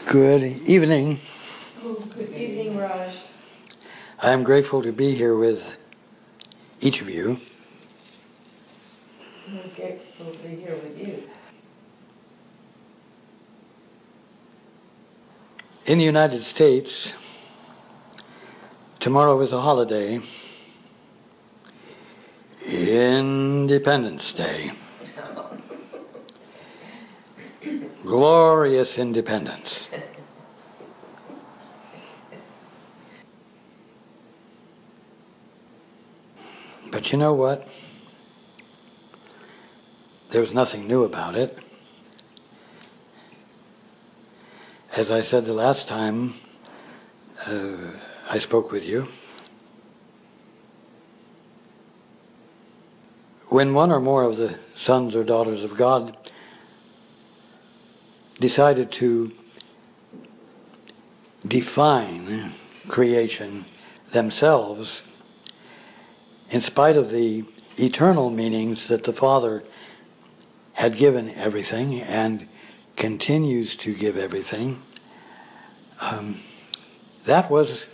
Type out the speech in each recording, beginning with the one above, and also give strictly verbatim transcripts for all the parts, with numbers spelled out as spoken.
Good evening. Oh, good evening, Raj. I am grateful to be here with each of you. I'm grateful to be here with you. In the United States, tomorrow is a holiday, Independence Day. Glorious independence. But you know what? There's nothing new about it. As I said the last time uh, I spoke with you, when one or more of the sons or daughters of God decided to define creation themselves, in spite of the eternal meanings that the Father had given everything and continues to give everything, um, that was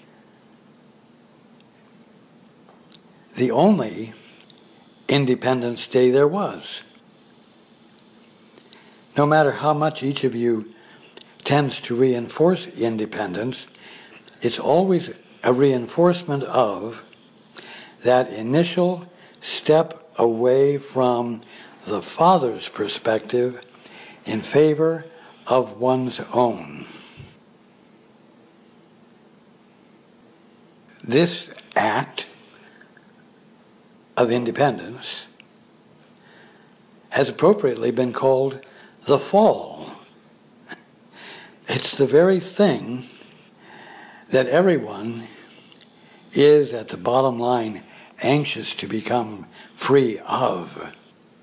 the only Independence Day there was. No matter how much each of you tends to reinforce independence, it's always a reinforcement of that initial step away from the Father's perspective in favor of one's own. This act of independence has appropriately been called the fall. It's the very thing that everyone is, at the bottom line, anxious to become free of.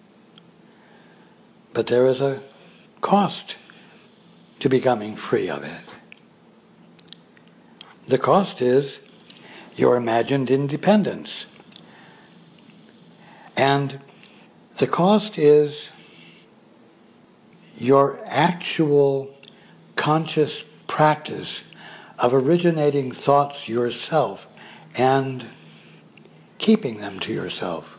But there is a cost to becoming free of it. The cost is your imagined independence. And the cost is your actual conscious practice of originating thoughts yourself and keeping them to yourself.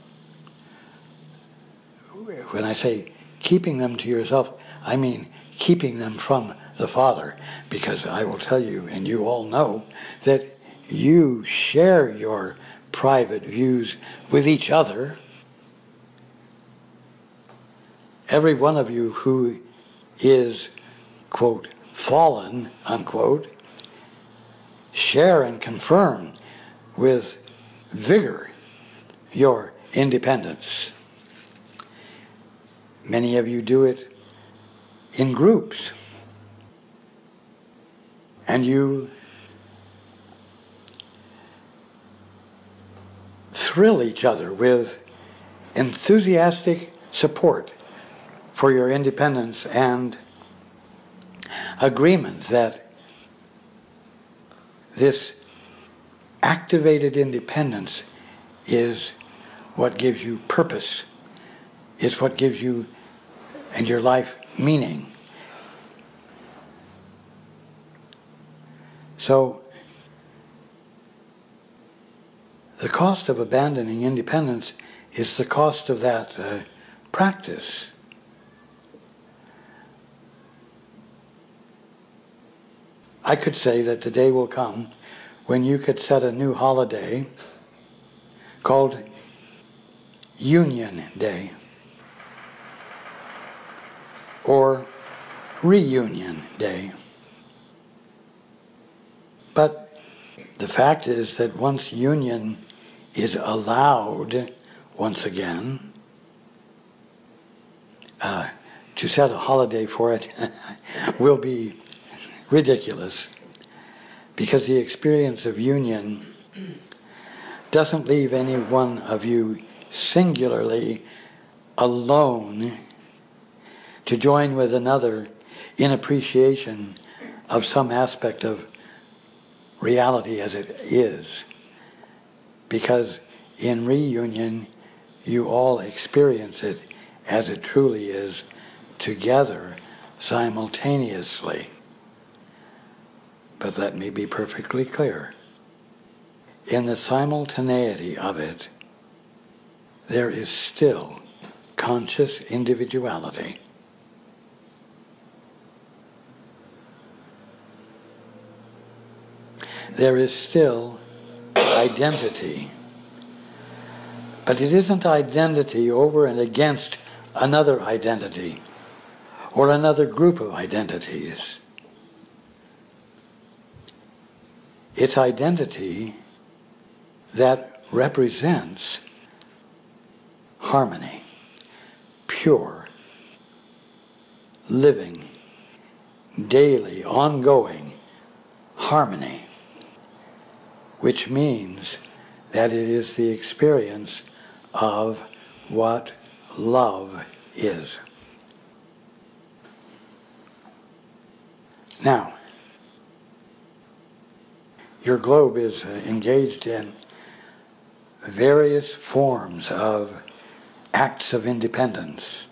When I say keeping them to yourself, I mean keeping them from the Father, because I will tell you, and you all know, that you share your private views with each other. Every one of you who is, quote, fallen, unquote, share and confirm with vigor your independence. Many of you do it in groups, and you thrill each other with enthusiastic support for your independence and agreement that this activated independence is what gives you purpose, is what gives you and your life meaning. So, the cost of abandoning independence is the cost of that uh, practice. I could say that the day will come when you could set a new holiday called Union Day or Reunion Day. But the fact is that once union is allowed once again, uh, to set a holiday for it will be ridiculous, because the experience of union doesn't leave any one of you singularly alone to join with another in appreciation of some aspect of reality as it is. Because in reunion, you all experience it as it truly is, together, simultaneously. But let me be perfectly clear. In the simultaneity of it, there is still conscious individuality. There is still identity. But it isn't identity over and against another identity or another group of identities. It's identity that represents harmony, pure, living, daily, ongoing harmony, which means that it is the experience of what love is. Now, your globe is uh, engaged in various forms of acts of independence.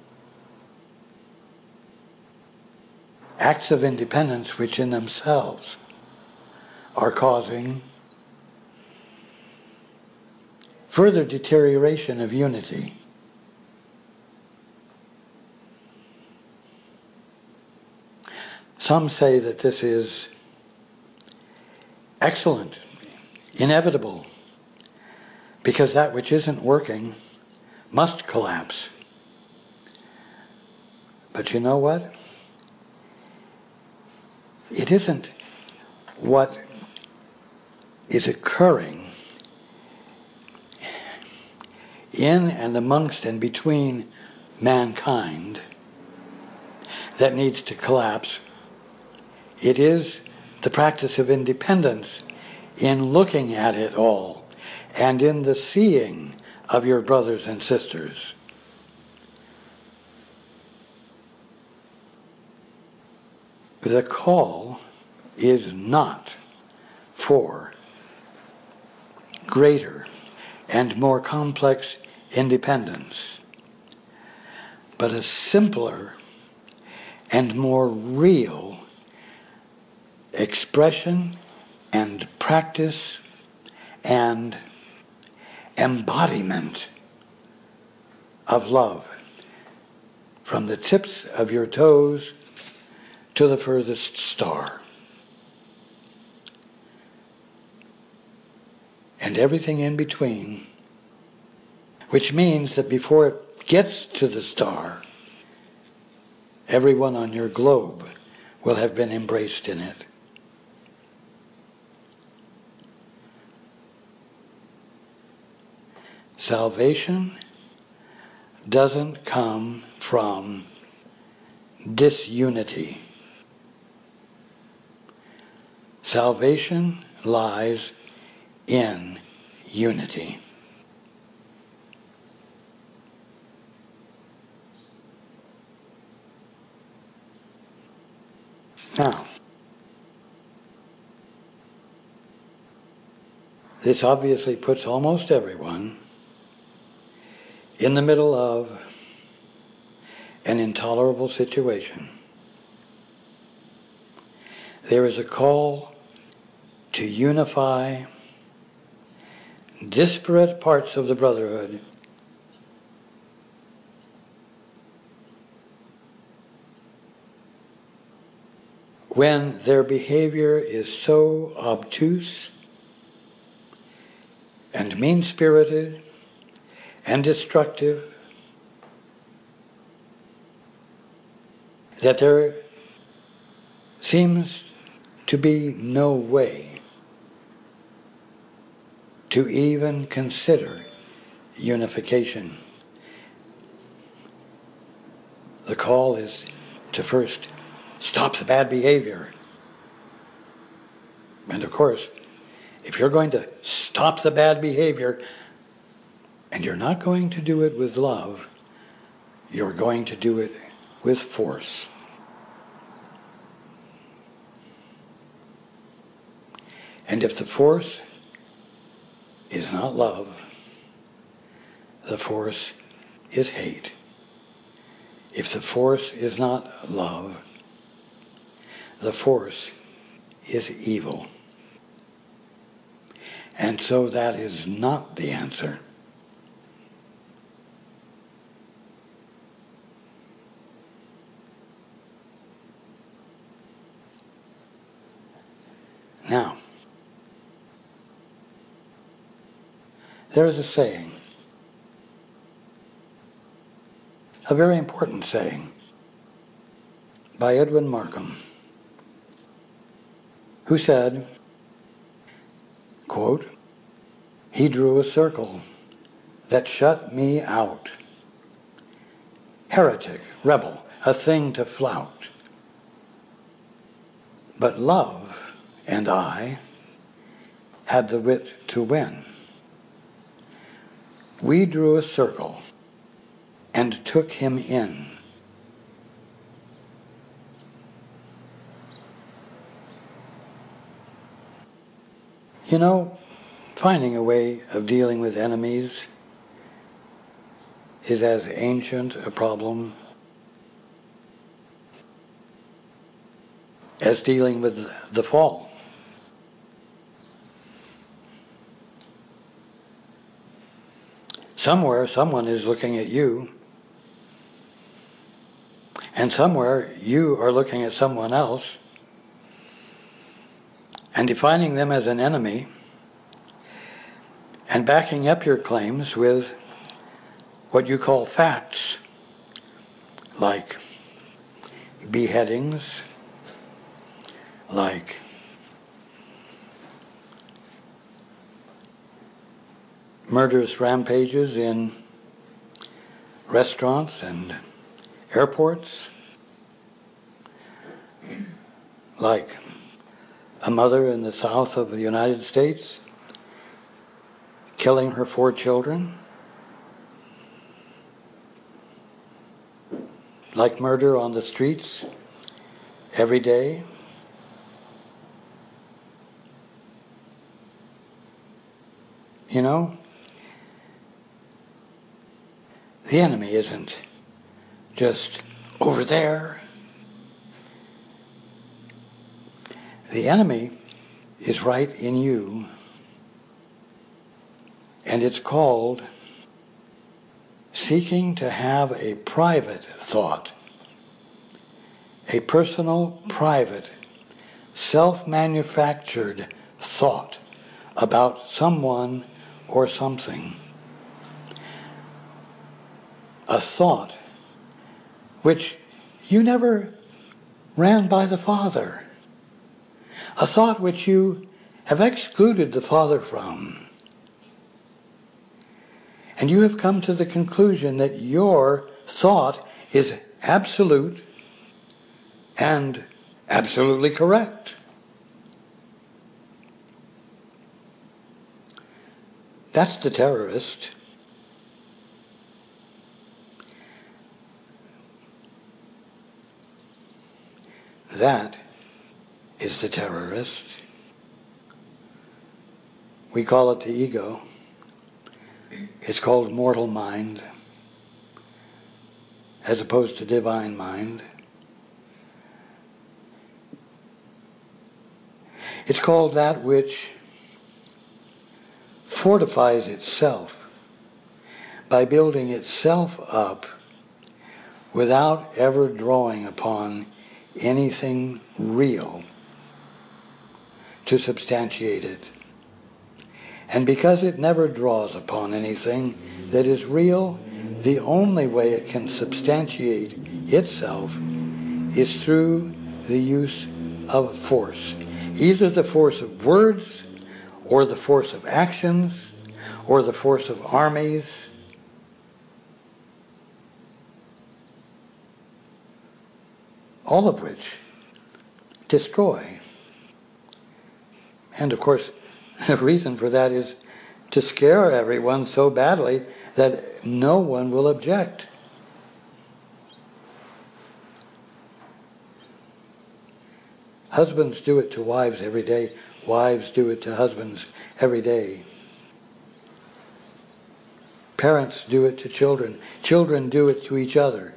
Acts of independence which in themselves are causing further deterioration of unity. Some say that this is excellent, inevitable, because that which isn't working must collapse. But you know what? It isn't what is occurring in and amongst and between mankind that needs to collapse. It is the practice of independence in looking at it all and in the seeing of your brothers and sisters. The call is not for greater and more complex independence, but a simpler and more real expression and practice and embodiment of love from the tips of your toes to the furthest star. And everything in between, which means that before it gets to the star, everyone on your globe will have been embraced in it. Salvation doesn't come from disunity. Salvation lies in unity. Now, this obviously puts almost everyone in the middle of an intolerable situation. There is a call to unify disparate parts of the brotherhood when their behavior is so obtuse and mean-spirited and destructive that there seems to be no way to even consider unification. The call is to first stop the bad behavior. And of course, if you're going to stop the bad behavior, and you're not going to do it with love, you're going to do it with force. And if the force is not love, the force is hate. If the force is not love, the force is evil. And so that is not the answer. Now, there is a saying, a very important saying, by Edwin Markham, who said, quote, "He drew a circle that shut me out. Heretic, rebel, a thing to flout. But love and I had the wit to win. We drew a circle and took him in." You know, finding a way of dealing with enemies is as ancient a problem as dealing with the fall. Somewhere, someone is looking at you, and somewhere you are looking at someone else and defining them as an enemy and backing up your claims with what you call facts, like beheadings, like murderous rampages in restaurants and airports, like a mother in the south of the United States killing her four children, like murder on the streets every day. You know, the enemy isn't just over there. The enemy is right in you, and it's called seeking to have a private thought, a personal, private, self-manufactured thought about someone or something. A thought which you never ran by the Father. A thought which you have excluded the Father from. And you have come to the conclusion that your thought is absolute and absolutely correct. That's the terrorist. That is the terrorist. We call it the ego. It's called mortal mind, as opposed to divine mind. It's called that which fortifies itself by building itself up without ever drawing upon anything real to substantiate it. And because it never draws upon anything that is real, the only way it can substantiate itself is through the use of force. Either the force of words, or the force of actions, or the force of armies. All of which destroy. And of course, the reason for that is to scare everyone so badly that no one will object. Husbands do it to wives every day. Wives do it to husbands every day. Parents do it to children. Children do it to each other.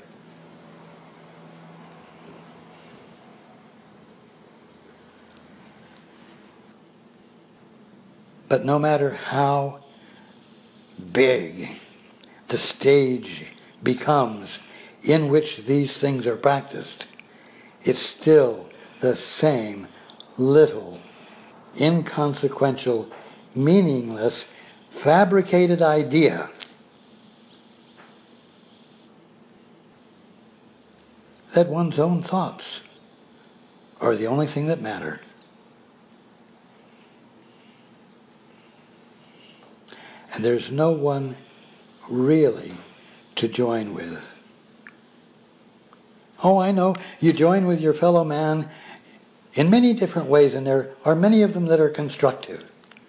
But no matter how big the stage becomes in which these things are practiced, it's still the same little, inconsequential, meaningless, fabricated idea that one's own thoughts are the only thing that matter. And there's no one really to join with. Oh, I know, you join with your fellow man in many different ways, and there are many of them that are constructive.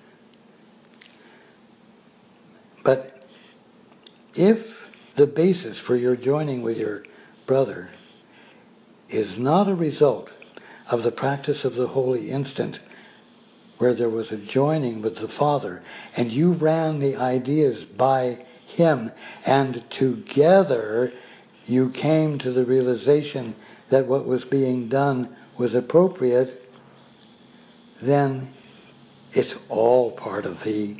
But if the basis for your joining with your brother is not a result of the practice of the holy instant, where there was a joining with the Father, and you ran the ideas by him, and together you came to the realization that what was being done was appropriate, then it's all part of the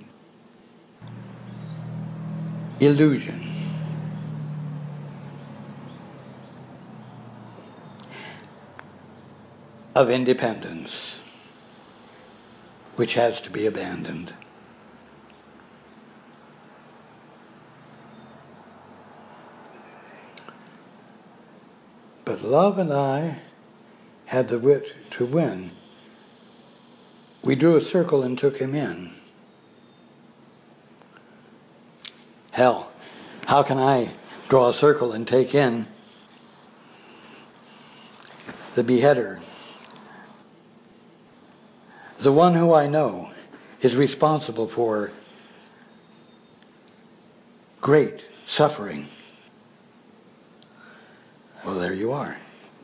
illusion. Of independence, which has to be abandoned. But love and I had the wit to win. We drew a circle and took him in. Hell, how can I draw a circle and take in the beheader? The one who I know is responsible for great suffering. Well, there you are.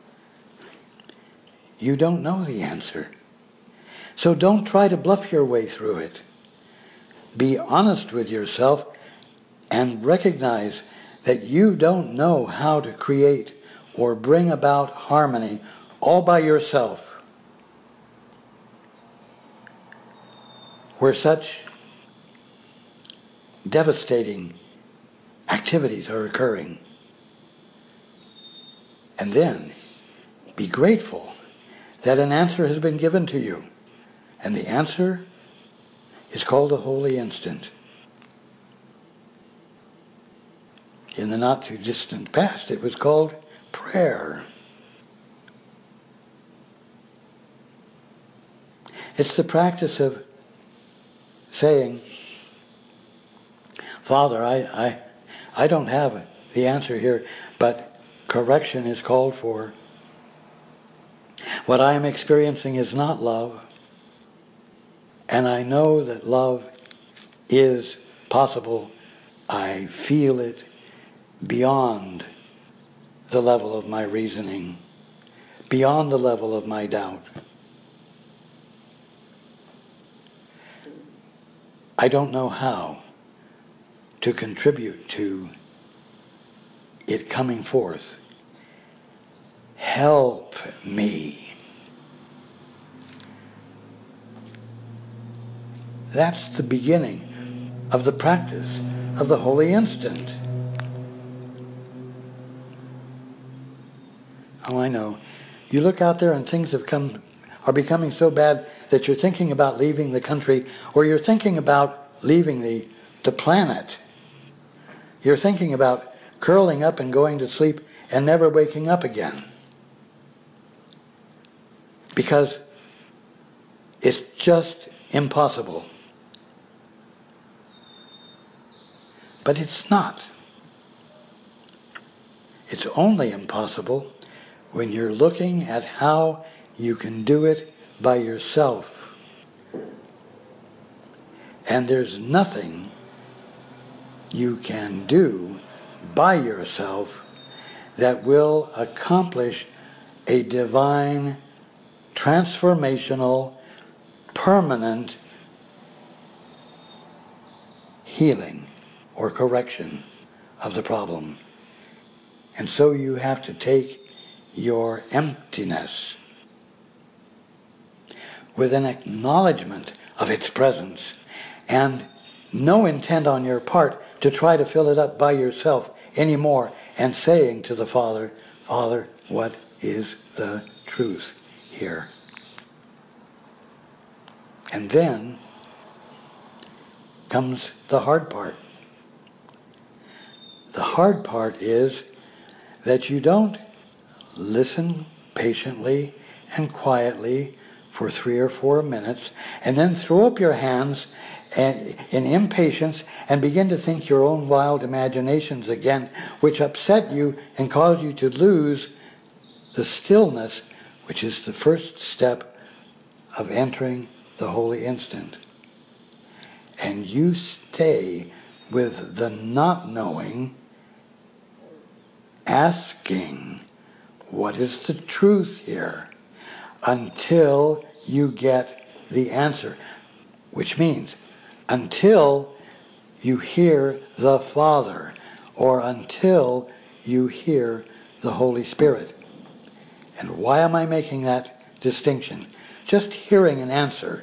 You don't know the answer. So don't try to bluff your way through it. Be honest with yourself and recognize that you don't know how to create or bring about harmony all by yourself, where such devastating activities are occurring. And then be grateful that an answer has been given to you. And the answer is called the holy instant. In the not too distant past, it was called prayer. It's the practice of saying, Father, I, I, I don't have the answer here, but correction is called for. What I am experiencing is not love, and I know that love is possible. I feel it beyond the level of my reasoning, beyond the level of my doubt. I don't know how to contribute to it coming forth. Help me. That's the beginning of the practice of the holy instant. Oh, I know. You look out there and things have come, are becoming so bad that you're thinking about leaving the country, or you're thinking about leaving the, the planet. You're thinking about curling up and going to sleep and never waking up again. Because it's just impossible. But it's not. It's only impossible when you're looking at how you can do it by yourself. And there's nothing you can do by yourself that will accomplish a divine, transformational, permanent healing or correction of the problem. And so you have to take your emptiness with an acknowledgement of its presence and no intent on your part to try to fill it up by yourself anymore, and saying to the Father, Father, what is the truth here? And then comes the hard part. The hard part is that you don't listen patiently and quietly for three or four minutes and then throw up your hands and, in impatience and begin to think your own wild imaginations again, which upset you and cause you to lose the stillness, which is the first step of entering the holy instant. And you stay with the not knowing, asking, what is the truth here? Until you get the answer. Which means, until you hear the Father, or until you hear the Holy Spirit. And why am I making that distinction? Just hearing an answer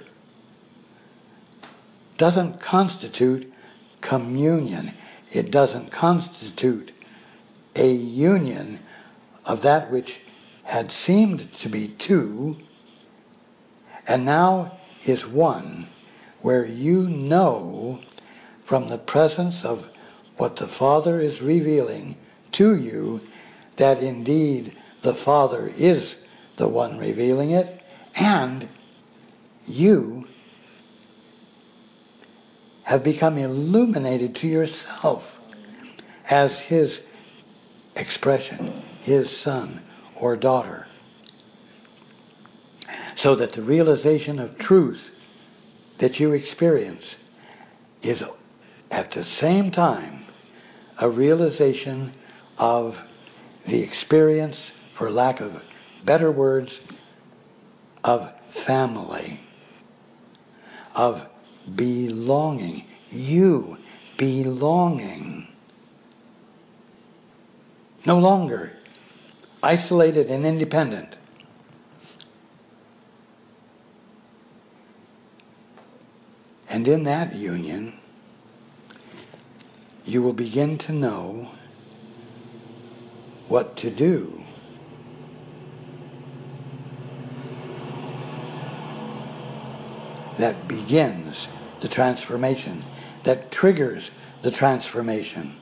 doesn't constitute communion. It doesn't constitute a union of that which had seemed to be two and now is one, where you know from the presence of what the Father is revealing to you that indeed the Father is the one revealing it, and you have become illuminated to yourself as His expression, His son or daughter. So that the realization of truth that you experience is at the same time a realization of the experience, for lack of better words, of family, of belonging. You belonging. No longer isolated and independent. And in that union, you will begin to know what to do. That begins the transformation, that triggers the transformation.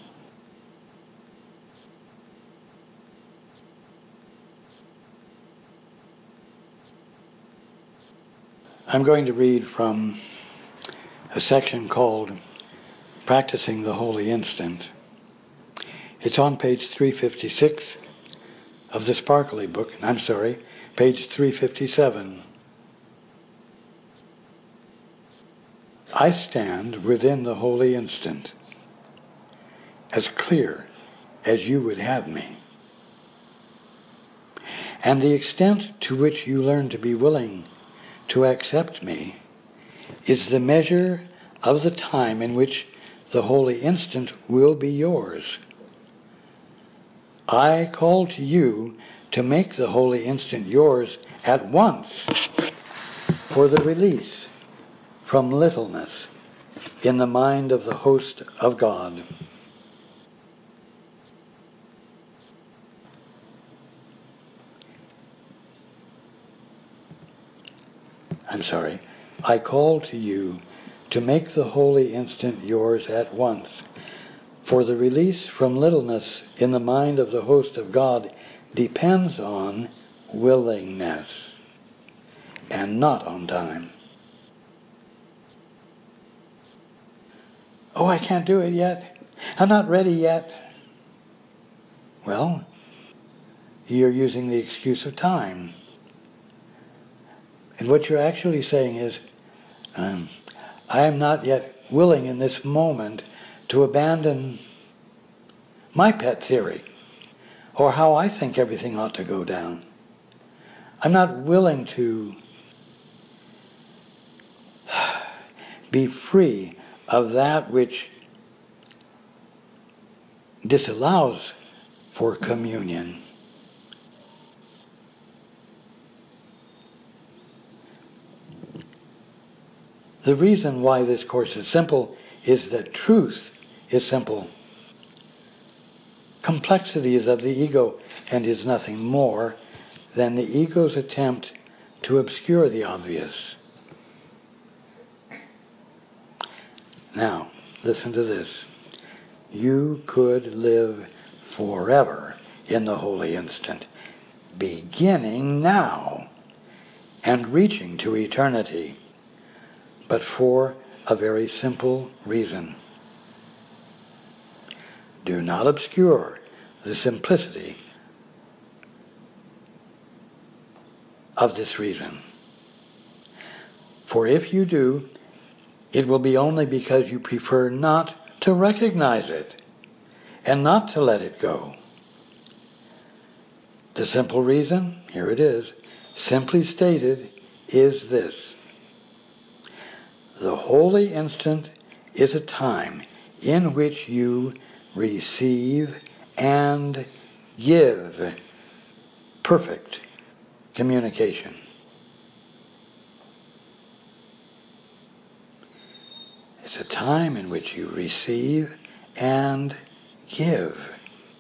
I'm going to read from a section called Practicing the Holy Instant. It's on page three fifty-six of the Sparkly book. I'm sorry, page three fifty-seven. I stand within the holy instant, as clear as you would have me. And the extent to which you learn to be willing to accept me is the measure of the time in which the holy instant will be yours. I call to you to make the holy instant yours at once for the release from littleness in the mind of the host of God. I'm sorry. I call to you to make the holy instant yours at once, for the release from littleness in the mind of the host of God depends on willingness and not on time. Oh, I can't do it yet. I'm not ready yet. Well, you're using the excuse of time. And what you're actually saying is, um, I am not yet willing in this moment to abandon my pet theory or how I think everything ought to go down. I'm not willing to be free of that which disallows for communion. The reason why this course is simple is that truth is simple. Complexity is of the ego and is nothing more than the ego's attempt to obscure the obvious. Now, listen to this. You could live forever in the holy instant, beginning now and reaching to eternity, but for a very simple reason. Do not obscure the simplicity of this reason. For if you do, it will be only because you prefer not to recognize it and not to let it go. The simple reason, here it is, simply stated, is this. The holy instant is a time in which you receive and give perfect communication. It's a time in which you receive and give.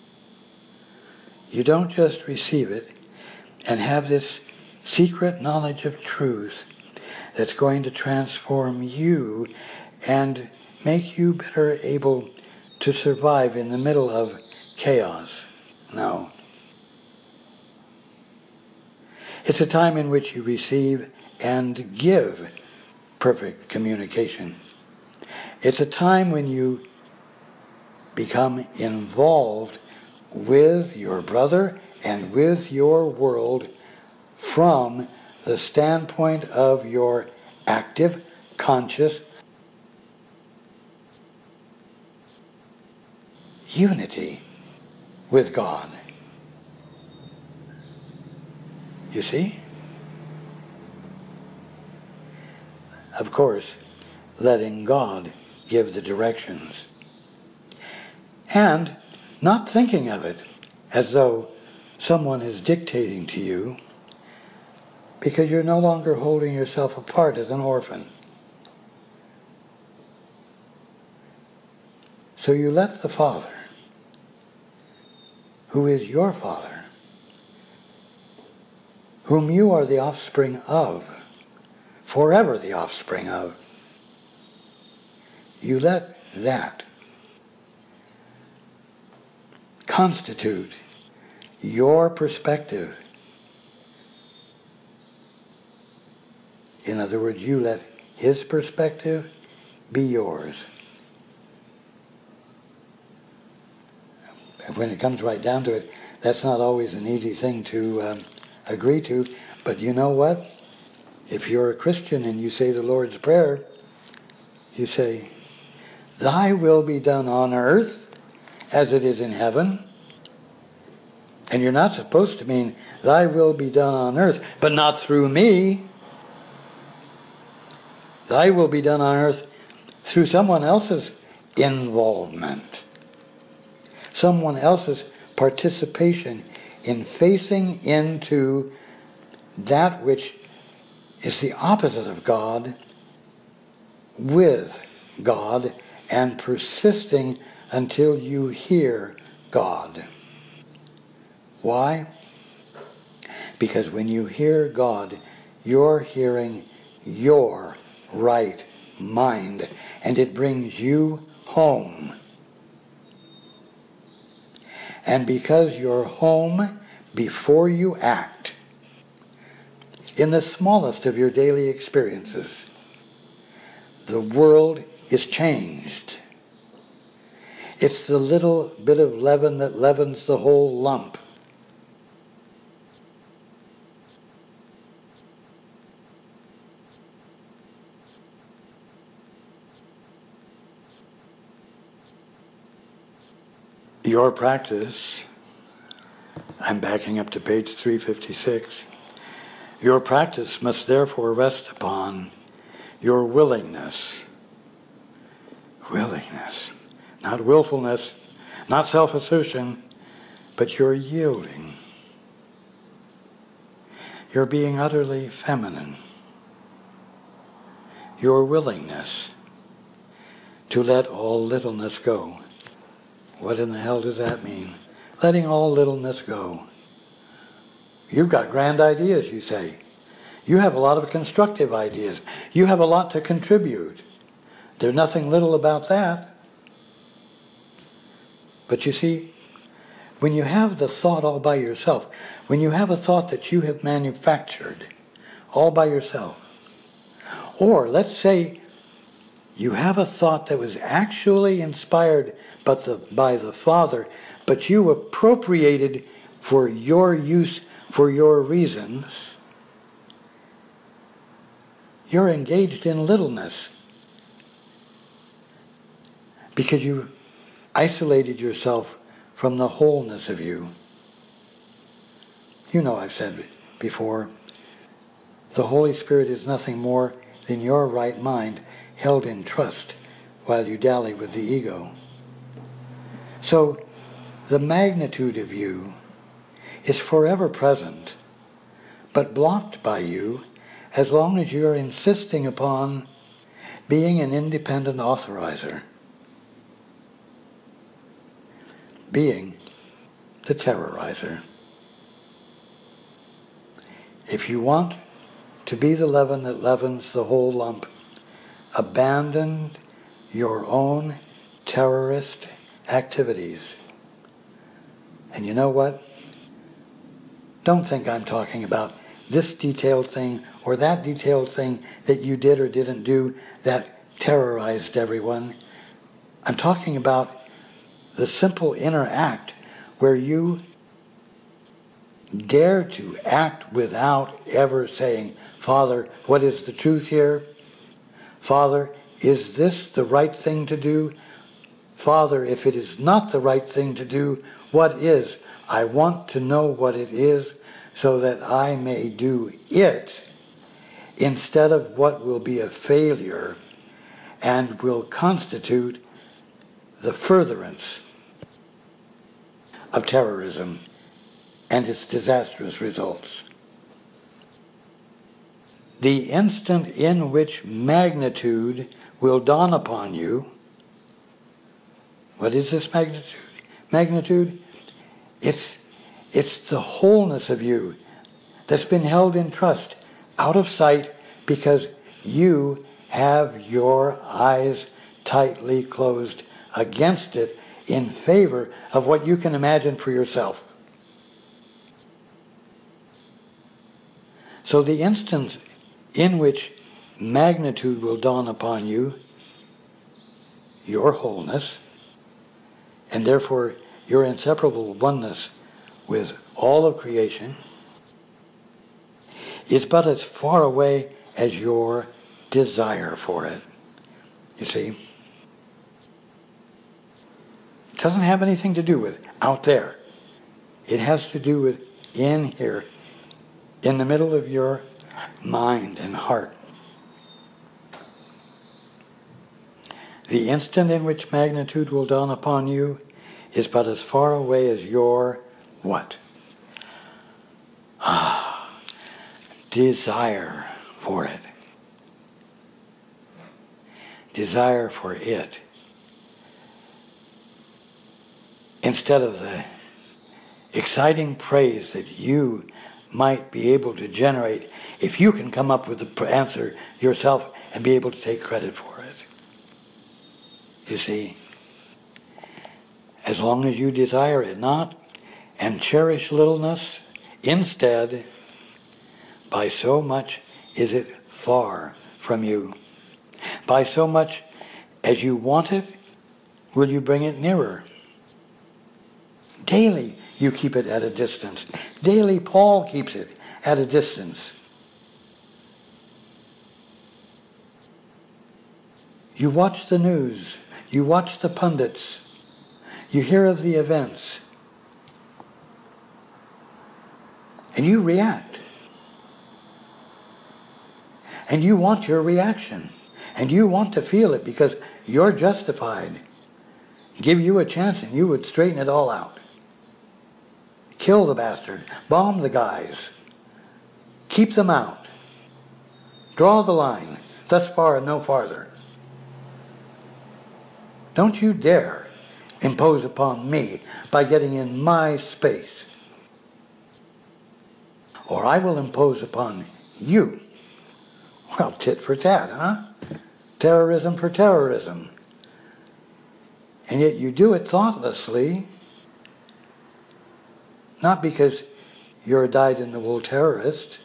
You don't just receive it and have this secret knowledge of truth that's going to transform you and make you better able to survive in the middle of chaos. No. It's a time in which you receive and give perfect communication. It's a time when you become involved with your brother and with your world from the standpoint of your active, conscious unity with God. You see? Of course, letting God give the directions. And not thinking of it as though someone is dictating to you, because you're no longer holding yourself apart as an orphan. So you let the Father, who is your Father, whom you are the offspring of, forever the offspring of, you let that constitute your perspective. In other words, you let his perspective be yours. When it comes right down to it, that's not always an easy thing to um, agree to. But you know what? If you're a Christian and you say the Lord's Prayer, you say, "Thy will be done on earth as it is in heaven." And you're not supposed to mean, "Thy will be done on earth, but not through me." Thy will be done on earth through someone else's involvement, someone else's participation in facing into that which is the opposite of God with God and persisting until you hear God. Why? Because when you hear God, you're hearing your right mind, and it brings you home. And because you're home before you act, in the smallest of your daily experiences, the world is changed. It's the little bit of leaven that leavens the whole lump. Your practice, I'm backing up to page three fifty-six, your practice must therefore rest upon your willingness. Willingness. Not willfulness, not self-assertion, but your yielding. You're being utterly feminine. your willingness to let all littleness go. What in the hell does that mean? Letting all littleness go. You've got grand ideas, you say. You have a lot of constructive ideas. You have a lot to contribute. There's nothing little about that. But you see, when you have the thought all by yourself, when you have a thought that you have manufactured all by yourself, or let's say you have a thought that was actually inspired but the, by the Father, but you appropriated for your use, for your reasons, you're engaged in littleness because you isolated yourself from the wholeness of you. You know, I've said before, the Holy Spirit is nothing more than your right mind held in trust while you dally with the ego. So the magnitude of you is forever present, but blocked by you as long as you're insisting upon being an independent authorizer, being the terrorizer. If you want to be the leaven that leavens the whole lump, abandon your own terrorist activities. And you know what? Don't think I'm talking about this detailed thing or that detailed thing that you did or didn't do that terrorized everyone. I'm talking about the simple inner act where you dare to act without ever saying, Father, what is the truth here? Father, is this the right thing to do? Father, if it is not the right thing to do, what is? I want to know what it is so that I may do it instead of what will be a failure and will constitute the furtherance of terrorism and its disastrous results. The instant in which magnitude will dawn upon you, what is this magnitude? Magnitude, it's, it's the wholeness of you that's been held in trust, out of sight, because you have your eyes tightly closed against it in favor of what you can imagine for yourself. So the instant in which magnitude will dawn upon you, your wholeness, and therefore your inseparable oneness with all of creation, is but as far away as your desire for it. You see? It doesn't have anything to do with out there. It has to do with in here, in the middle of your mind and heart. The instant in which magnitude will dawn upon you is but as far away as your what? Desire for it. Desire for it. Instead of the exciting praise that you might be able to generate if you can come up with the answer yourself and be able to take credit for it. You see, as long as you desire it not and cherish littleness, instead, by so much is it far from you. By so much as you want it, will you bring it nearer. Daily you keep it at a distance. Daily Paul keeps it at a distance. You watch the news. You watch the pundits. You hear of the events. And you react. And you want your reaction. And you want to feel it because you're justified. Give you a chance and you would straighten it all out. Kill the bastard. Bomb the guys. Keep them out. Draw the line. thus far and no farther. Don't you dare impose upon me by getting in my space, or I will impose upon you. Well, tit for tat, huh? Terrorism for terrorism. And yet you do it thoughtlessly, not because you're a dyed-in-the-wool terrorist,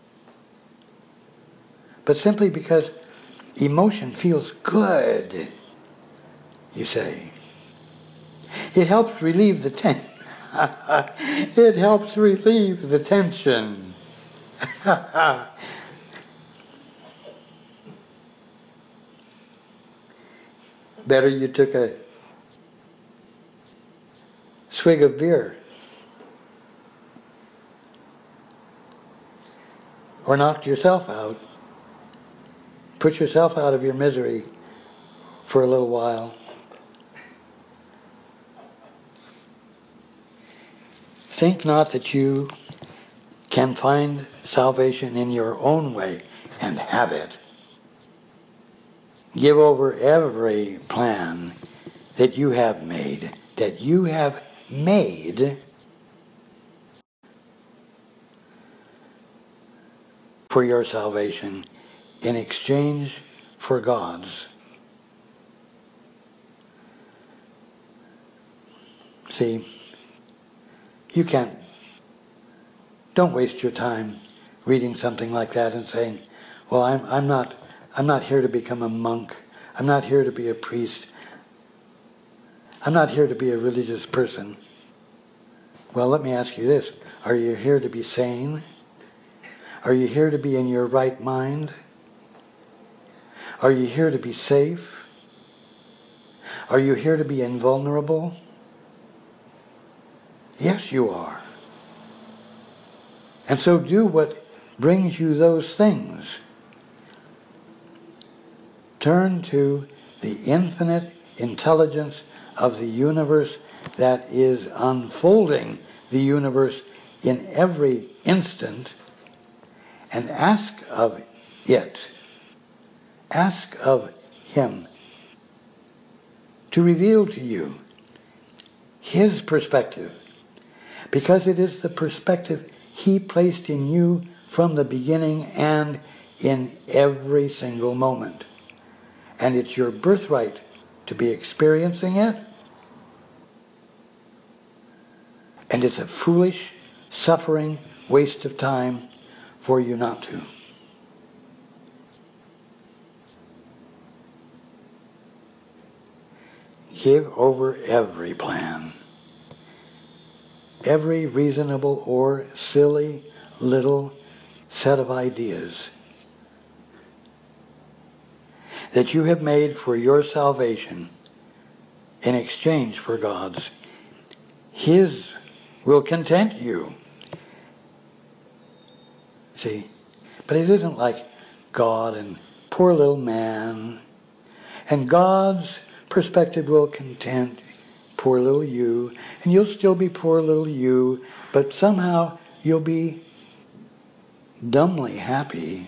but simply because emotion feels good, you say. It helps relieve the tension. It helps relieve the tension. Better you took a swig of beer. Or knocked yourself out. Put yourself out of your misery for a little while. Think not that you can find salvation in your own way and have it. Give over every plan that you have made, that you have made for your salvation in exchange for God's. See, you can't, don't waste your time reading something like that and saying, well, I'm, I'm not, I'm not here to become a monk. I'm not here to be a priest. I'm not here to be a religious person. Well, let me ask you this. Are you here to be sane? Are you here to be in your right mind? Are you here to be safe? Are you here to be invulnerable? Yes, you are. And so do what brings you those things. Turn to the infinite intelligence of the universe that is unfolding the universe in every instant, and ask of it, ask of Him to reveal to you His perspective, because it is the perspective He placed in you from the beginning and in every single moment. And it's your birthright to be experiencing it, and it's a foolish, suffering waste of time for you not to. Give over every plan, every reasonable or silly little set of ideas that you have made for your salvation in exchange for God's. His will content you. See? But it isn't like God and poor little man. And God's perspective will content poor little you. And you'll still be poor little you. But somehow you'll be dumbly happy.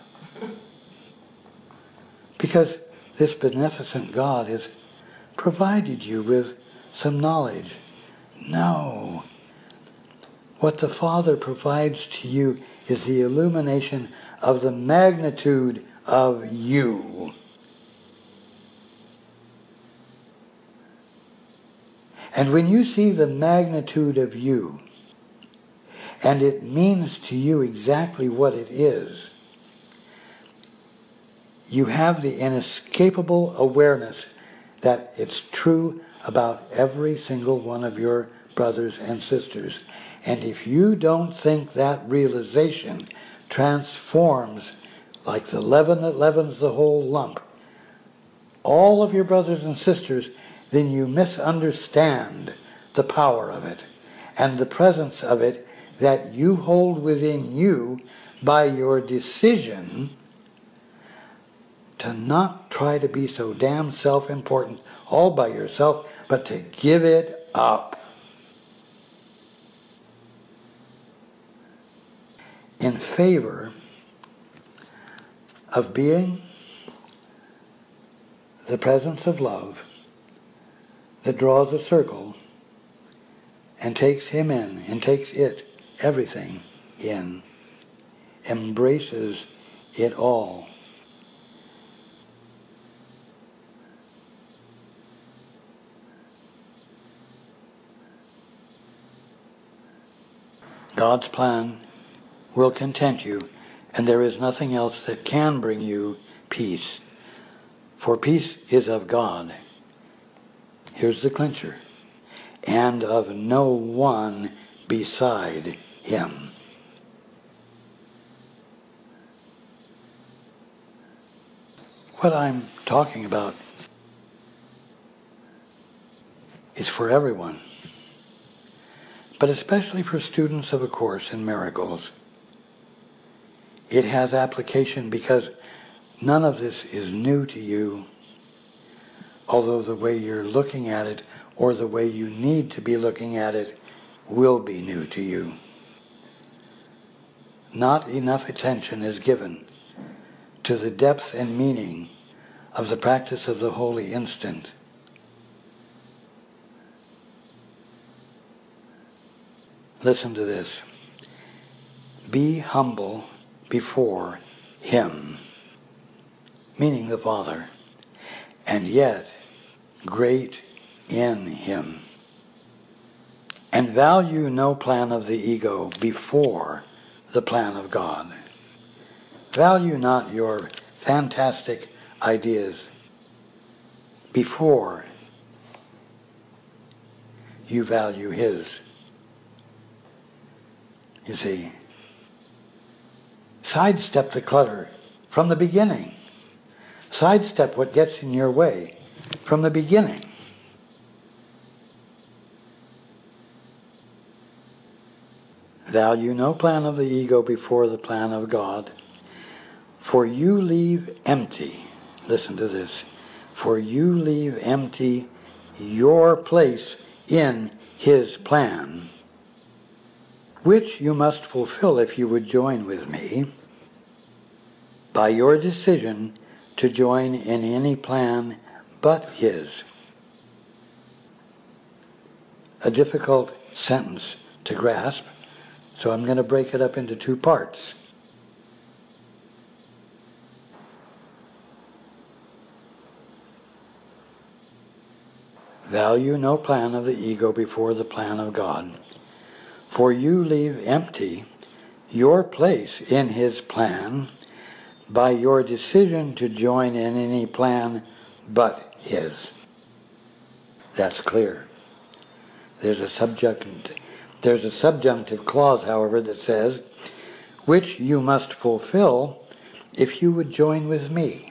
Because this beneficent God has provided you with some knowledge. No. What the Father provides to you is the illumination of the magnitude of you. And when you see the magnitude of you, and it means to you exactly what it is, you have the inescapable awareness that it's true about every single one of your brothers and sisters. And if you don't think that realization transforms, like the leaven that leavens the whole lump, all of your brothers and sisters, then you misunderstand the power of it and the presence of it that you hold within you by your decision to not try to be so damn self-important all by yourself, but to give it up. In favor of being the presence of love that draws a circle and takes him in, and takes it, everything, in, embraces it all. God's plan will content you, and there is nothing else that can bring you peace. For peace is of God. Here's the clincher. And of no one beside him. What I'm talking about is for everyone, but especially for students of A Course in Miracles. It has application because none of this is new to you, although the way you're looking at it, or the way you need to be looking at it, will be new to you. Not enough attention is given to the depth and meaning of the practice of the holy instant. Listen to this. Be humble before him, meaning the Father, and yet great in him. And value no plan of the ego before the plan of God. Value not your fantastic ideas before you value his. You see, sidestep the clutter from the beginning. Sidestep what gets in your way from the beginning. Value no plan of the ego before the plan of God. For you leave empty, listen to this, for you leave empty your place in his plan, which you must fulfill if you would join with me, by your decision to join in any plan but his. A difficult sentence to grasp, so I'm going to break it up into two parts. Value no plan of the ego before the plan of God, for you leave empty your place in his plan by your decision to join in any plan but his. That's clear. There's a subjunctive, there's a subjunctive clause, however, that says, which you must fulfill if you would join with me.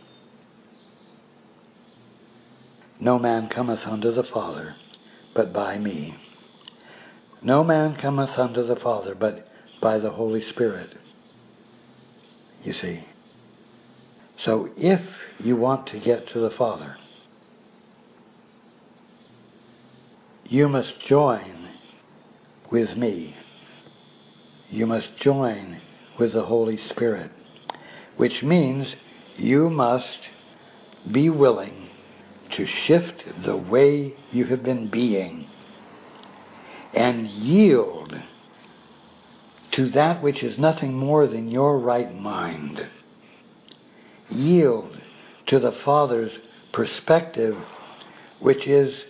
No man cometh unto the Father, but by me. No man cometh unto the Father, but by the Holy Spirit. You see. So if you want to get to the Father, you must join with me. You must join with the Holy Spirit, which means you must be willing to shift the way you have been being and yield to that which is nothing more than your right mind. Yield to the Father's perspective, which is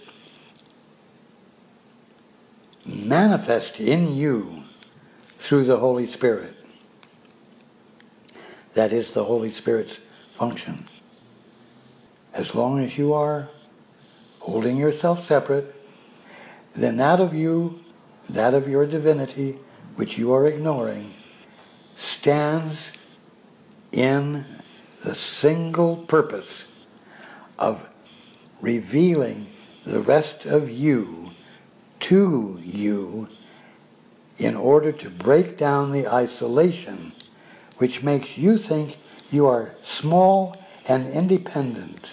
manifest in you through the Holy Spirit. That is the Holy Spirit's function. As long as you are holding yourself separate, then that of you, that of your divinity, which you are ignoring, stands in the single purpose of revealing the rest of you to you in order to break down the isolation which makes you think you are small and independent.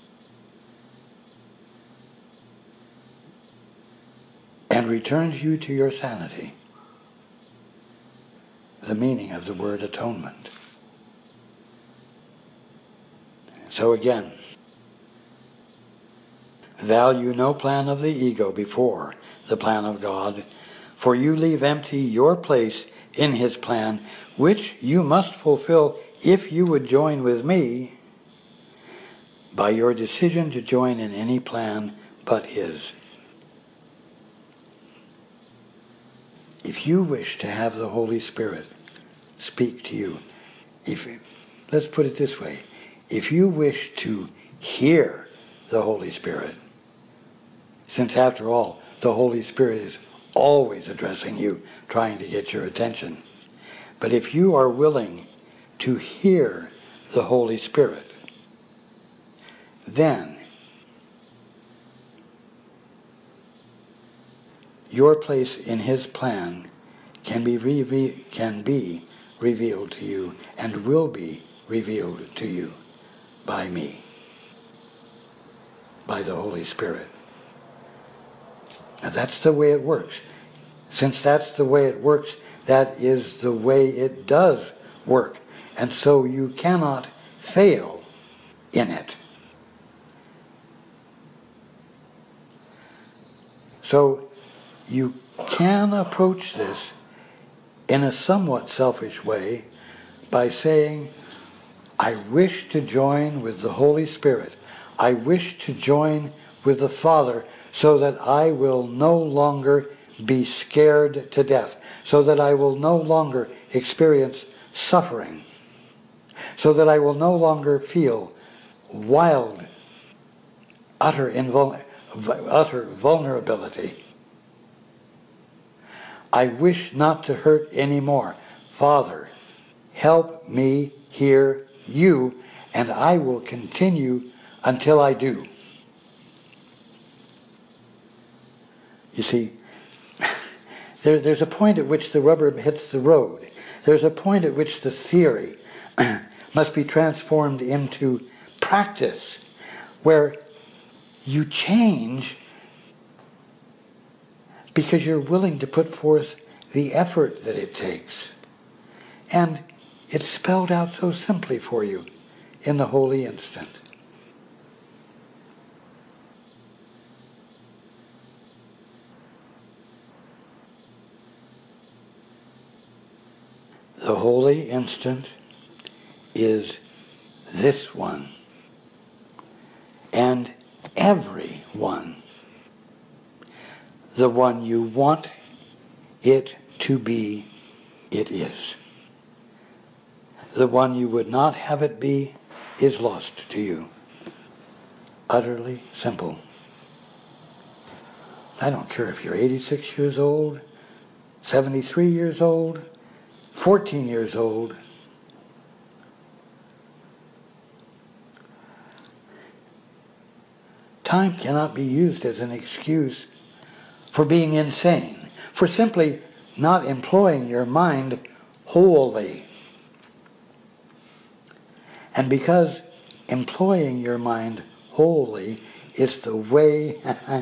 And returns you to your sanity. The meaning of the word atonement. So again, Value no plan of the ego before the plan of God, for you leave empty your place in his plan, which you must fulfill if you would join with me by your decision to join in any plan but his. If you wish to have the Holy Spirit speak to you, if let's put it this way, if you wish to hear the Holy Spirit, since after all, the Holy Spirit is always addressing you, trying to get your attention. But if you are willing to hear the Holy Spirit, then your place in his plan can be, re- can be revealed to you and will be revealed to you by me, by the Holy Spirit. Now that's the way it works. Since that's the way it works, that is the way it does work. And so you cannot fail in it. So you can approach this in a somewhat selfish way by saying, I wish to join with the Holy Spirit. I wish to join with the Father so that I will no longer be scared to death, so that I will no longer experience suffering, so that I will no longer feel wild, utter, invul- utter vulnerability. I wish not to hurt anymore. Father, help me hear you, and I will continue until I do. You see, there, there's a point at which the rubber hits the road. There's a point at which the theory must be transformed into practice, where you change because you're willing to put forth the effort that it takes. And it's spelled out so simply for you in the holy instant. The holy instant is this one, and every one. The one you want it to be, it is. The one you would not have it be is lost to you. Utterly simple. I don't care if you're eighty-six years old, seventy-three years old, fourteen years old. Time cannot be used as an excuse for being insane, for simply not employing your mind wholly. And because employing your mind wholly is the way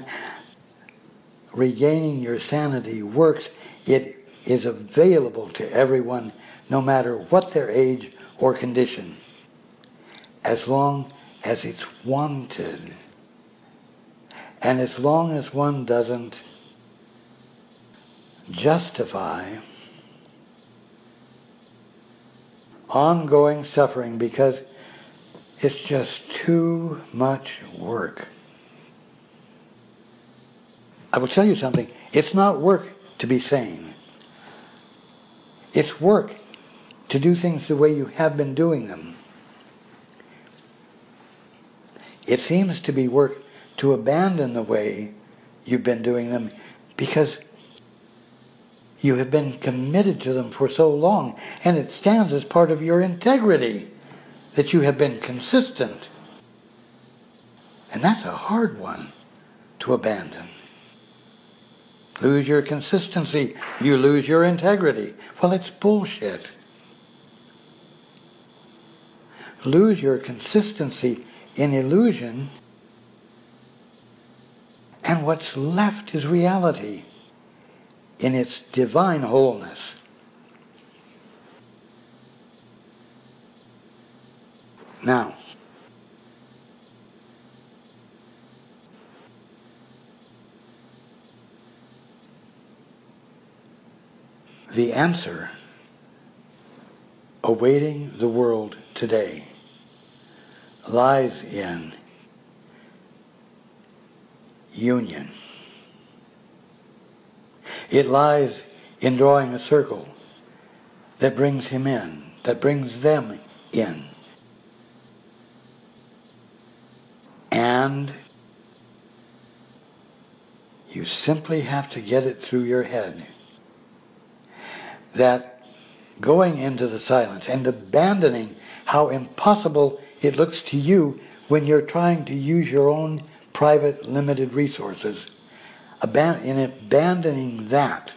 regaining your sanity works, it is available to everyone, no matter what their age or condition, as long as it's wanted. And as long as one doesn't justify ongoing suffering because it's just too much work. I will tell you something. It's not work to be sane. It's work to do things the way you have been doing them. It seems to be work to abandon the way you've been doing them because you have been committed to them for so long, and it stands as part of your integrity that you have been consistent. And that's a hard one to abandon. Lose your consistency, you lose your integrity. Well, it's bullshit. Lose your consistency in illusion, and what's left is reality in its divine wholeness. Now, The answer awaiting the world today lies in union. It lies in drawing a circle that brings him in, that brings them in. And you simply have to get it through your head that going into the silence and abandoning how impossible it looks to you when you're trying to use your own private limited resources, in abandoning that,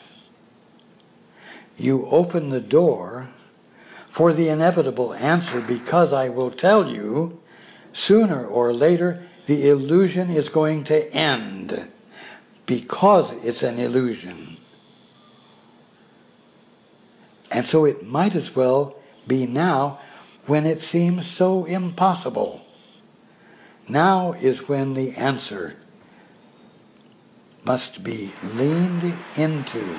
you open the door for the inevitable answer, because I will tell you, sooner or later, the illusion is going to end, because it's an illusion. And so it might as well be now, when it seems so impossible. Now is when the answer must be leaned into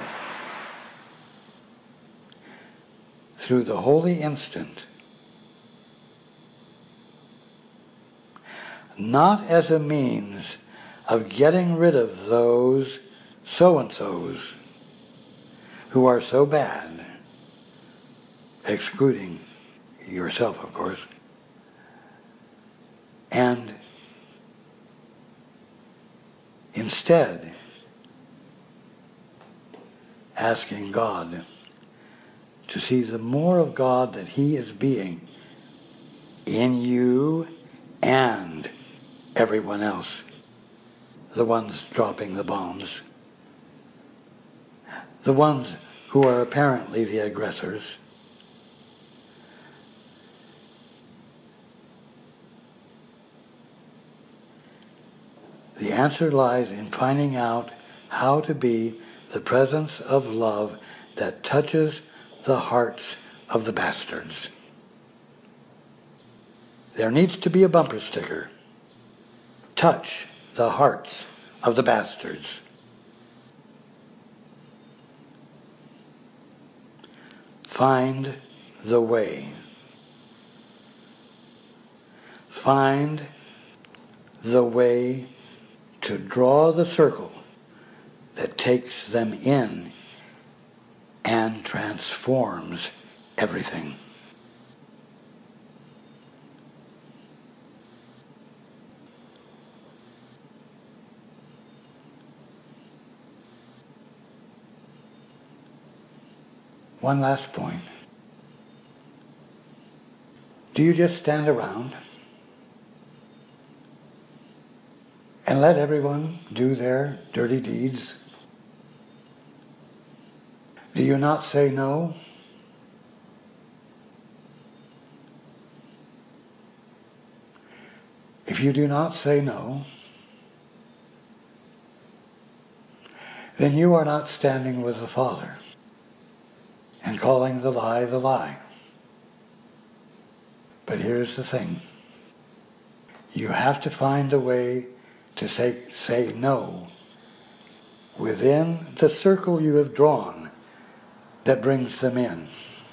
through the holy instant, not as a means of getting rid of those so-and-sos who are so bad, excluding yourself, of course, and instead asking God to see the more of God that He is being in you and everyone else, the ones dropping the bombs, the ones who are apparently the aggressors. The answer lies in finding out how to be the presence of love that touches the hearts of the bastards. There needs to be a bumper sticker. Touch the hearts of the bastards. Find the way. Find the way to draw the circle that takes them in and transforms everything. One last point. Do you just stand around and let everyone do their dirty deeds? Do you not say no? If you do not say no, then you are not standing with the Father and calling the lie the lie. But here's the thing. You have to find a way to say, say no within the circle you have drawn that brings them in.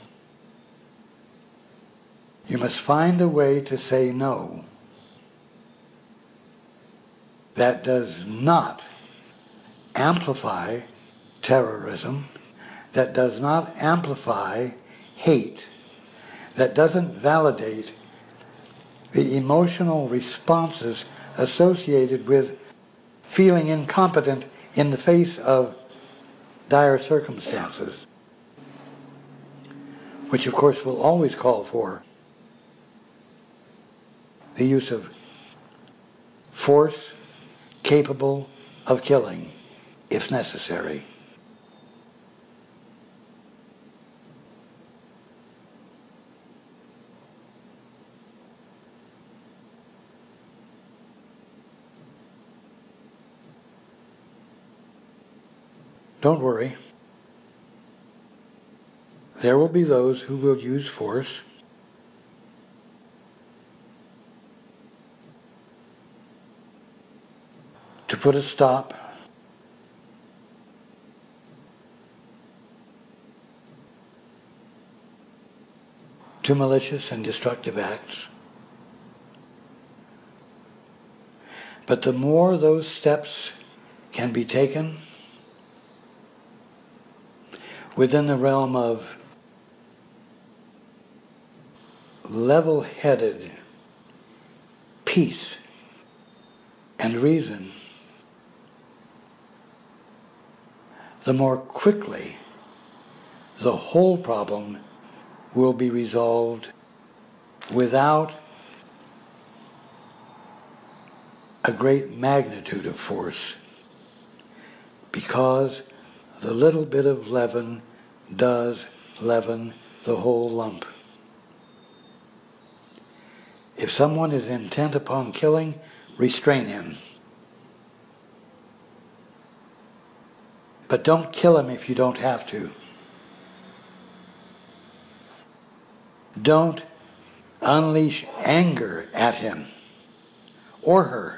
You must find a way to say no that does not amplify terrorism, that does not amplify hate, that doesn't validate the emotional responses associated with feeling incompetent in the face of dire circumstances, which of course will always call for the use of force capable of killing, if necessary. Don't worry. There will be those who will use force. To put a stop to malicious and destructive acts. But the more those steps can be taken within the realm of level-headed peace and reason, the more quickly the whole problem will be resolved without a great magnitude of force, because the little bit of leaven does leaven the whole lump. If someone is intent upon killing, restrain him. But don't kill him if you don't have to. Don't unleash anger at him or her,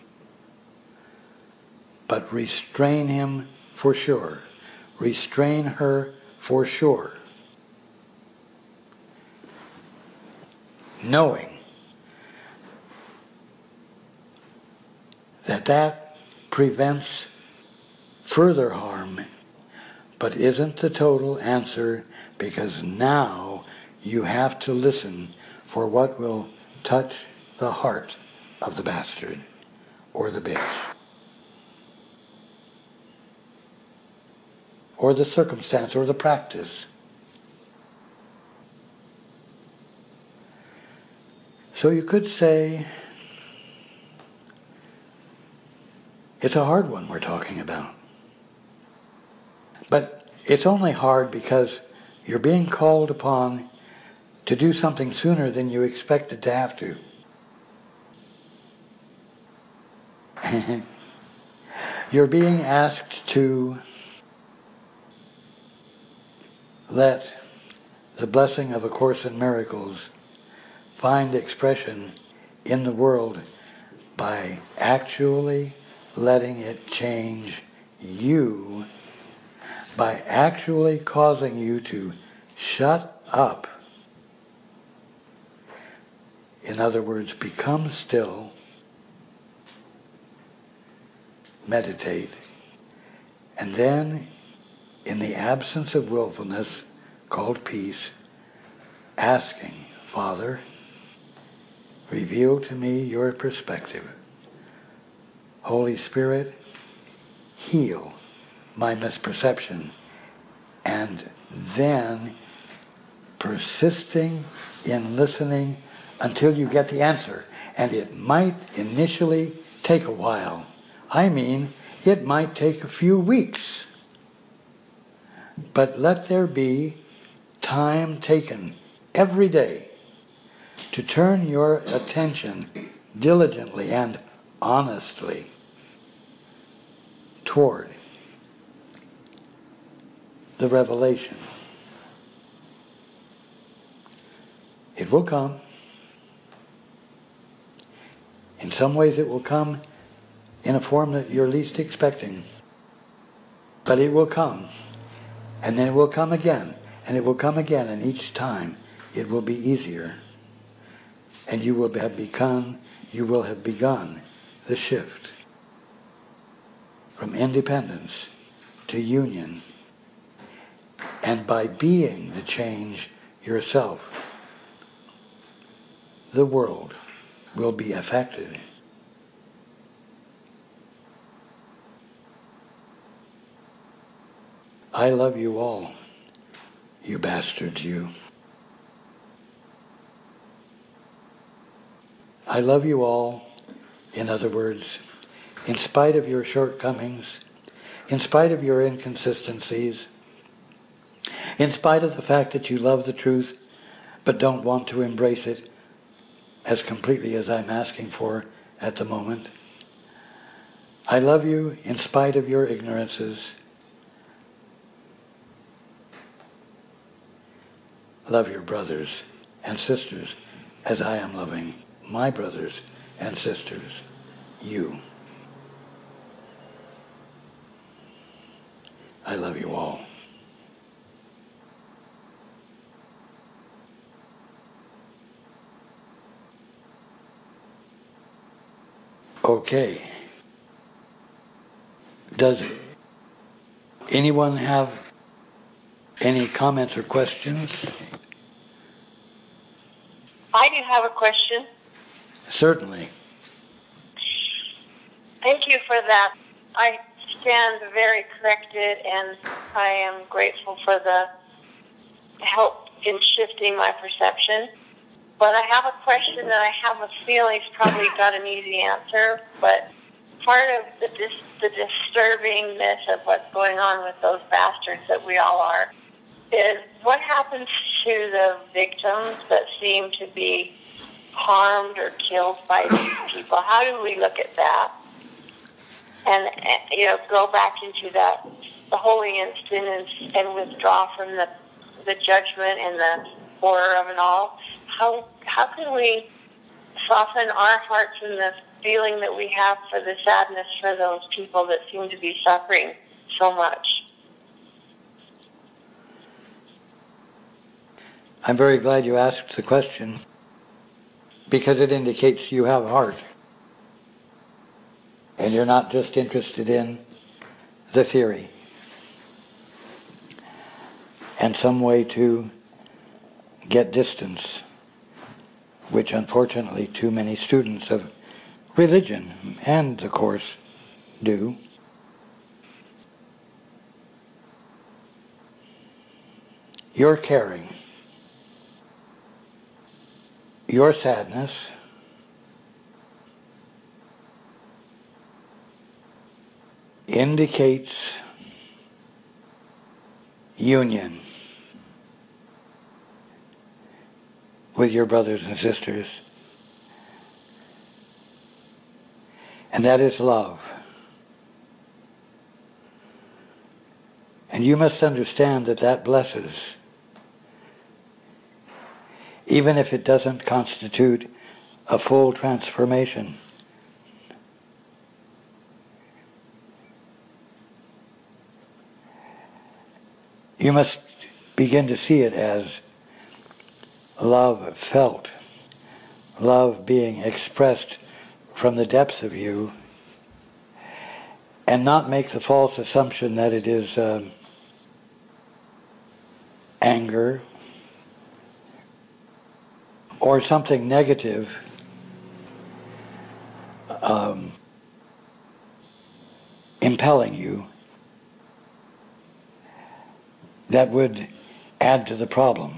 but restrain him for sure. Restrain her for sure. Knowing that that prevents further harm, but isn't the total answer, because now you have to listen for what will touch the heart of the bastard or the bitch, or the circumstance or the practice. So you could say it's a hard one we're talking about. But it's only hard because you're being called upon to do something sooner than you expected to have to. You're being asked to let the blessing of A Course in Miracles find expression in the world by actually letting it change you, by actually causing you to shut up. In other words, become still, meditate, and then, in the absence of willfulness, called peace, asking, Father, reveal to me your perspective. Holy Spirit, heal my misperception. And then persisting in listening until you get the answer. And it might initially take a while. I mean, it might take a few weeks. But let there be time taken every day to turn your attention diligently and honestly toward the revelation. It will come. In some ways it will come in a form that you're least expecting. But it will come. And then it will come again. And it will come again. And each time it will be easier. And you will have begun, you will have begun the shift from independence to union. And by being the change yourself, the world will be affected. I love you all, you bastards, you. I love you all, in other words, in spite of your shortcomings, in spite of your inconsistencies, in spite of the fact that you love the truth but don't want to embrace it as completely as I'm asking for at the moment. I love you in spite of your ignorances. Love your brothers and sisters as I am loving my brothers and sisters, you. I love you all. Okay. Does anyone have any comments or questions? I do have a question. Certainly. Thank you for that. I stand very corrected, and I am grateful for the help in shifting my perception. But I have a question that I have a feeling has probably got an easy answer, but part of the, dis- the disturbingness of what's going on with those bastards that we all are is what happens to the victims that seem to be harmed or killed by these people? How do we look at that? And, you know, go back into that, the holy instant and, and withdraw from the, the judgment and the horror of it all. How, how can we soften our hearts in the feeling that we have for the sadness for those people that seem to be suffering so much? I'm very glad you asked the question, because it indicates you have a heart. And you're not just interested in the theory and some way to get distance, which unfortunately too many students of religion and the course do. Your caring, your sadness, indicates union with your brothers and sisters. And that is love. And you must understand that that blesses, even if it doesn't constitute a full transformation. You must begin to see it as love felt, love being expressed from the depths of you, and not make the false assumption that it is uh, anger or something negative um, impelling you that would add to the problem.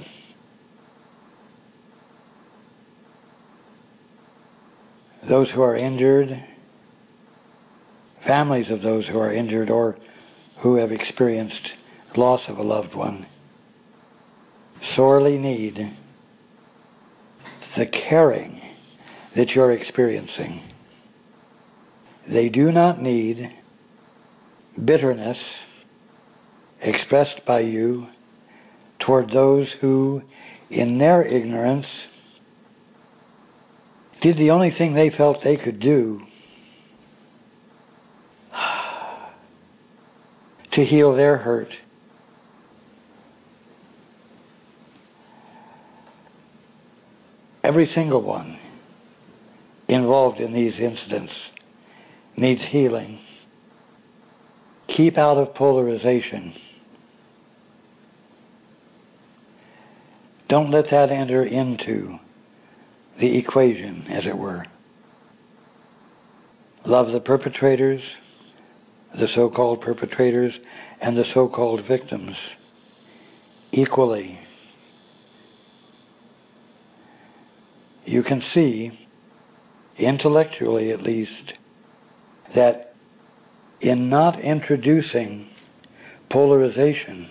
Those who are injured, families of those who are injured or who have experienced loss of a loved one, sorely need the caring that you're experiencing. They do not need bitterness expressed by you toward those who, in their ignorance, did the only thing they felt they could do to heal their hurt. Every single one involved in these incidents needs healing. Keep out of polarization. Don't let that enter into the equation, as it were. Love the perpetrators, the so-called perpetrators, and the so-called victims equally. You can see, intellectually at least, that in not introducing polarization,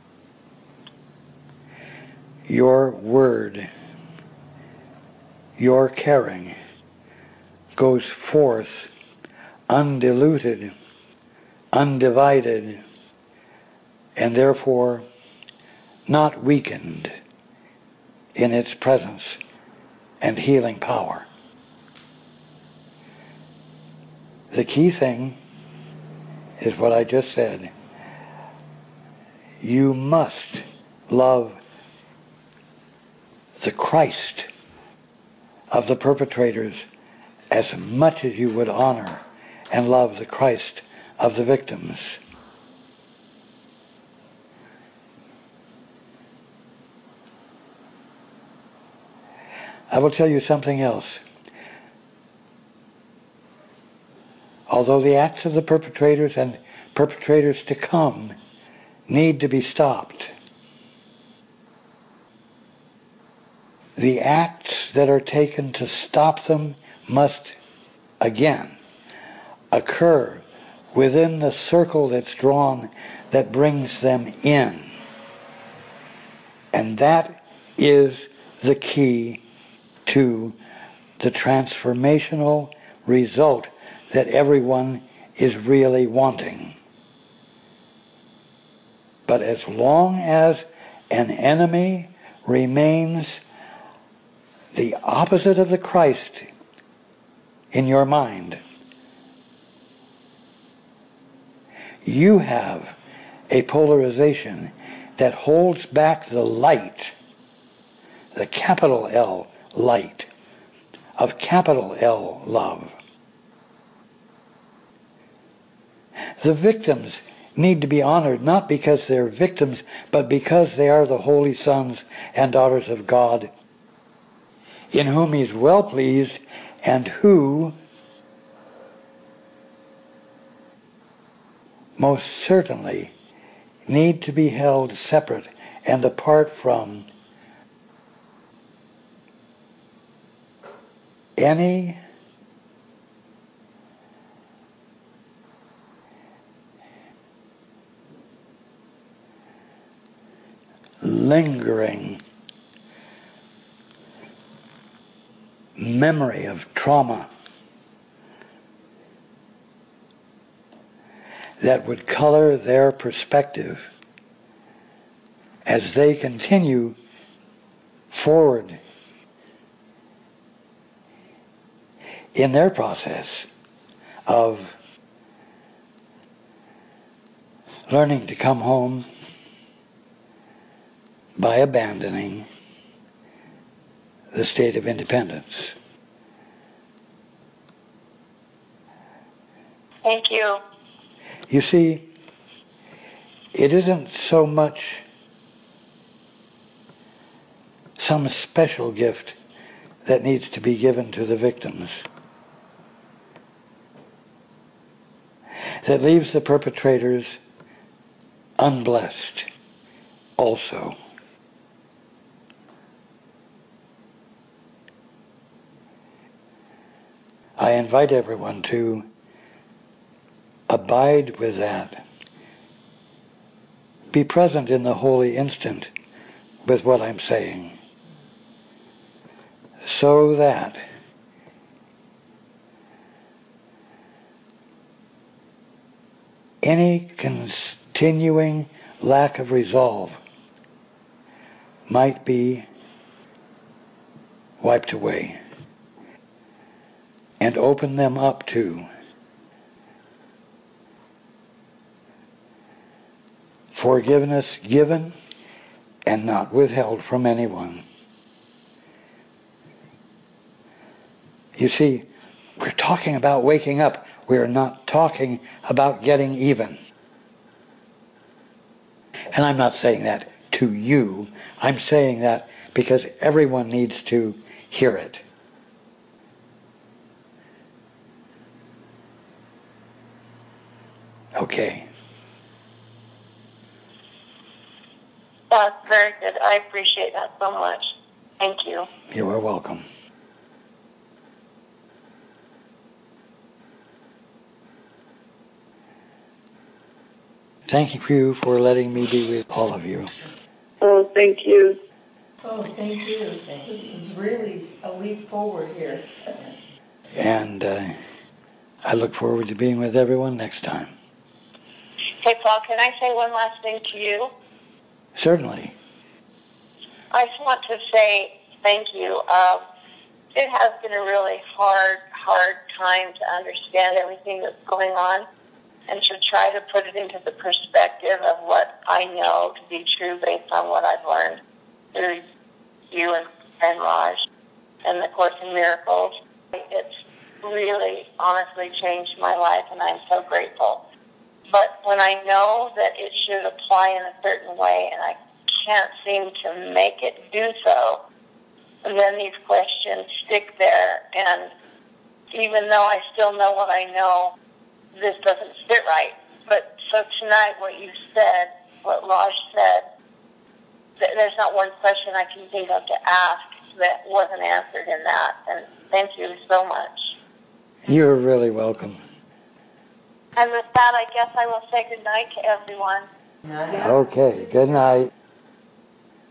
your word, your caring goes forth undiluted, undivided, and therefore not weakened in its presence and healing power. The key thing is what I just said. You must love the Christ of the perpetrators as much as you would honor and love the Christ of the victims. I will tell you something else. Although the acts of the perpetrators and perpetrators to come need to be stopped, the acts that are taken to stop them must, again, occur within the circle that's drawn that brings them in. And that is the key to the transformational result that everyone is really wanting. But as long as an enemy remains the opposite of the Christ in your mind, you have a polarization that holds back the light, the capital L light, of capital L love. The victims need to be honored not because they're victims, but because they are the holy sons and daughters of God, in whom He's well pleased, and who most certainly need to be held separate and apart from any lingering memory of trauma that would color their perspective as they continue forward in their process of learning to come home by abandoning the state of independence. Thank you. You see, it isn't so much some special gift that needs to be given to the victims that leaves the perpetrators unblessed also. I invite everyone to abide with that. Be present in the holy instant with what I'm saying, so that any continuing lack of resolve might be wiped away and open them up to forgiveness given and not withheld from anyone. You see, we're talking about waking up. We're not talking about getting even. And I'm not saying that to you. I'm saying that because everyone needs to hear it. Okay. That's very good. I appreciate that so much. Thank you. You are welcome. Thank you for letting me be with all of you. Oh, thank you. Oh, thank you. This is really a leap forward here. And uh, I look forward to being with everyone next time. Hey, Paul, can I say one last thing to you? Certainly. I just want to say thank you. Um, it has been a really hard, hard time to understand everything that's going on and to try to put it into the perspective of what I know to be true based on what I've learned through you and, and Raj and the Course in Miracles. It's really honestly changed my life, and I'm so grateful. But when I know that it should apply in a certain way and I can't seem to make it do so, then these questions stick there. And even though I still know what I know, this doesn't fit right. But so tonight, what you said, what Raj said, th- there's not one question I can think of to ask that wasn't answered in that. And thank you so much. You're really welcome. And with that, I guess I will say good night to everyone. Okay, good night.